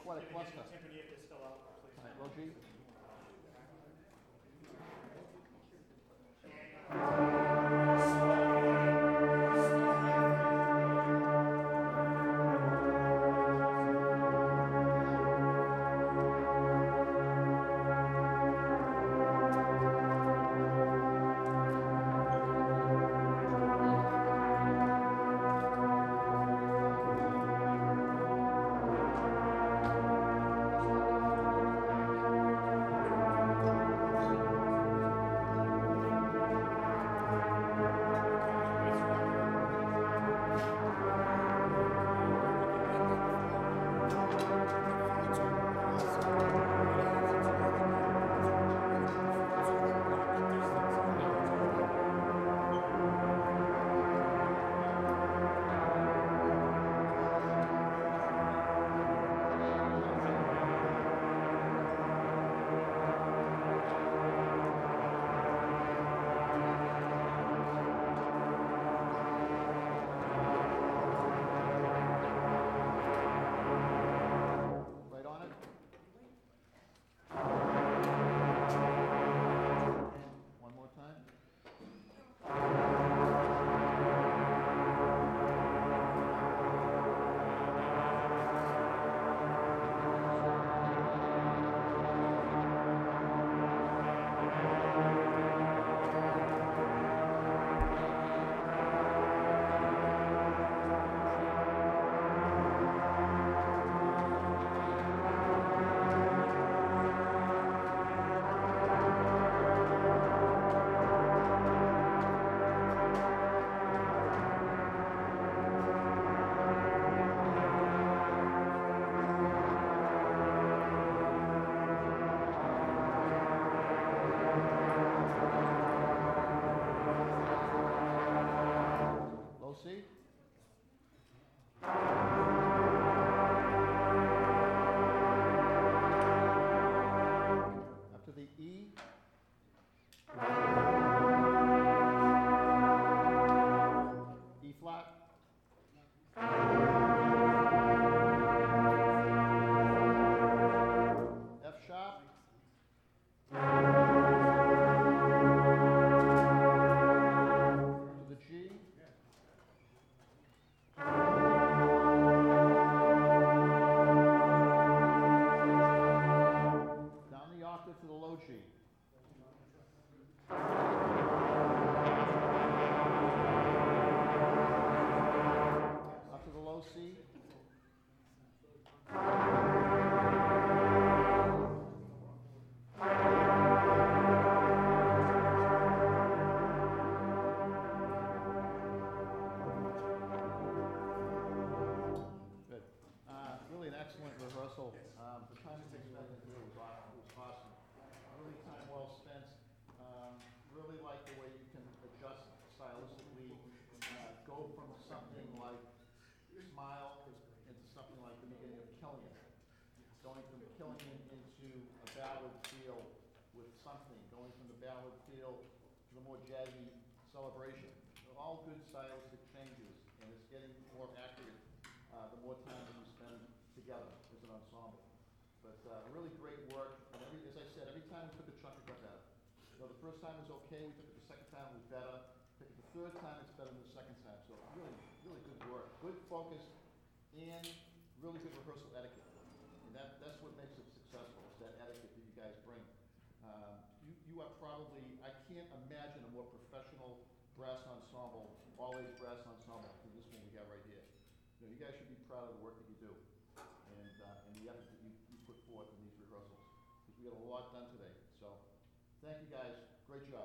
quite a cluster. Tiffany, if they're still out, please. All right, Rogie? Right on it. One more time. Low C. Up to the E. E flat. F sharp. To the G. Down the octave to the low G. Up to the low C. Good. Really an excellent rehearsal. The time it takes to do it was awesome. Really time well spent. Really like the way you can adjust stylistically, go from something like Smile into something like the beginning of Killian. Going from Killian into a ballad feel with something, going from the ballad feel to the more jazzy Celebration. They're all good stylistic changes, and it's getting more accurate the more time that you spend together as an ensemble. But really great work, and as I said, every time we took a chunk, it got better. You know, the first time was okay, we took it the second time, it was better. Took it the third time, it's better than the second time. So really, really good work. Good focus, and really good rehearsal etiquette. And that's what makes it successful, is that etiquette that you guys bring. You are probably, I can't imagine a more professional brass ensemble, all-age brass ensemble than this one we have right here. You know, you guys should be proud of the work that you do and the effort that you put forth in these rehearsals. Because we got a lot done today. So thank you guys. Great job.